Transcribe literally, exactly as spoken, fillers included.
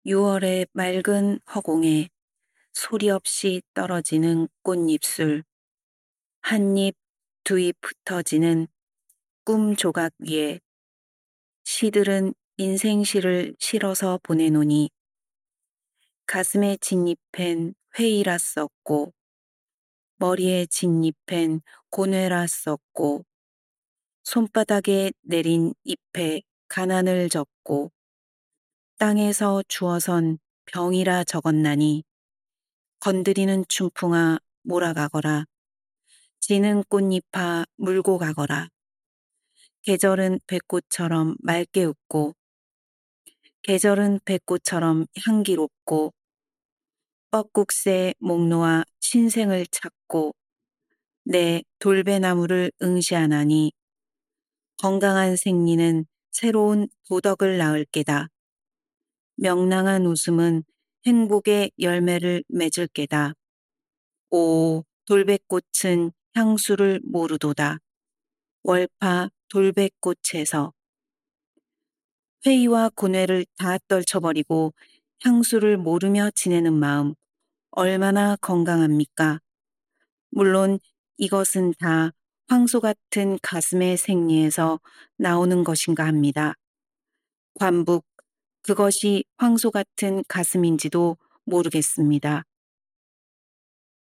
유월의 맑은 허공에 소리 없이 떨어지는 꽃잎술, 한 입, 두 입 흩어지는 꿈 조각 위에 시들은 인생시를 실어서 보내노니 가슴에 짓잎엔 회의라 썼고 머리에 짓잎엔 고뇌라 썼고 손바닥에 내린 잎에 가난을 적고 땅에서 주워선 병이라 적었나니 건드리는 춘풍아 몰아가거라. 지는 꽃잎아 물고 가거라. 계절은 백꽃처럼 맑게 웃고 계절은 백꽃처럼 향기롭고 뻐국새 목 놓아 신생을 찾고 내 돌배나무를 응시하나니 건강한 생리는 새로운 도덕을 낳을 게다. 명랑한 웃음은 행복의 열매를 맺을 게다. 오, 돌배꽃은 향수를 모르도다. 월파 돌배꽃에서 회의와 고뇌를 다 떨쳐버리고 향수를 모르며 지내는 마음 얼마나 건강합니까? 물론 이것은 다 황소 같은 가슴의 생리에서 나오는 것인가 합니다. 관북, 그것이 황소 같은 가슴인지도 모르겠습니다.